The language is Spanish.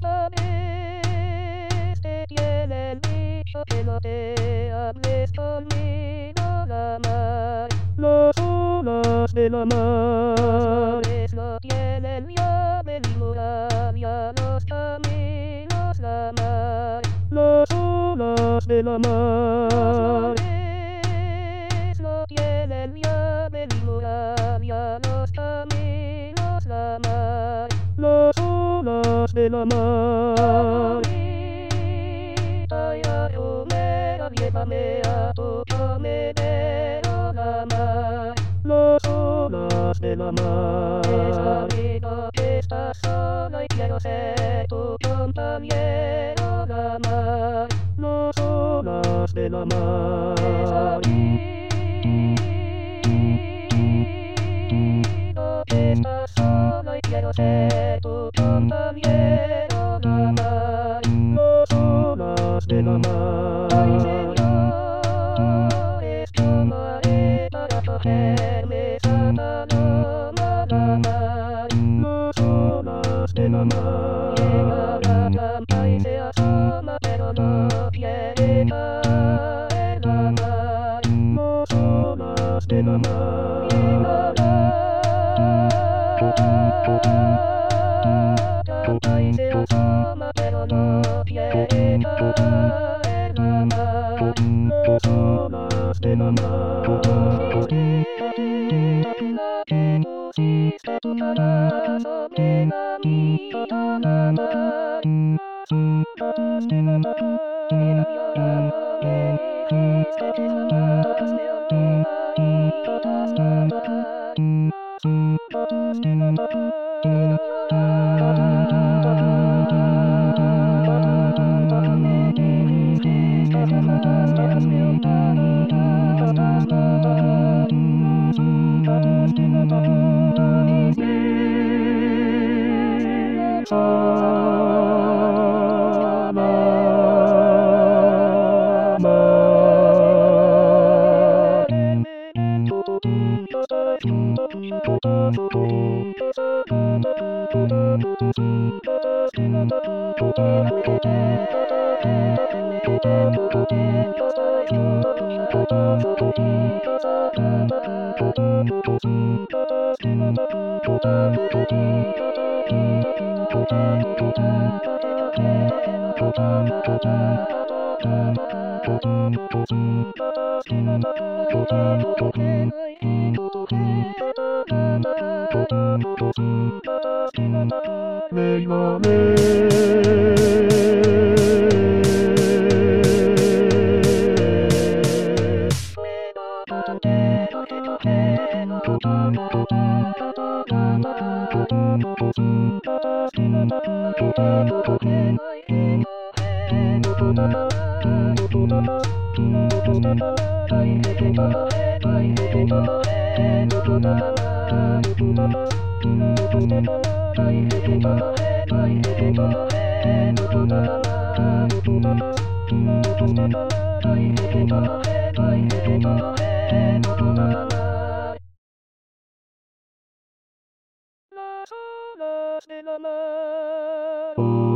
Esta vez te tiene el bicho que no te hables conmigo la mar. Las olas de la mar. Los mares no tienen llave ni muralla, los caminos la mar. Las olas de la Los mar. mares no tienen llave ni muralla, los caminos la mar. Las olas de la mar. Bonita y arrumera, llévame a tu comedero la mar. Las olas de la He mar. sabido que estás sola y quiero ser tu compañero la mar. Las olas de la He mar. sabido que estás sola y quiero ser tu compañero la mar. Las olas de la Ay, mar. señores, ¿cómo haré para cogerme esa paloma la mar? Las olas de la Llega mar. la trampa y se asoma, pero no quiere caer la mar. Las olas de la mar. Llega la trampa y se asoma, pero no quiere caer la mar. Las olas de la mar. La que pusiste tu cara sobre la mía la mar. Las olas de la mar, mira llorando me dijiste que jamás me olvidarías la mar. Las olas de la mar, mira llorando me dijiste que jamás me olvidarías la mar. Las olas de la mar.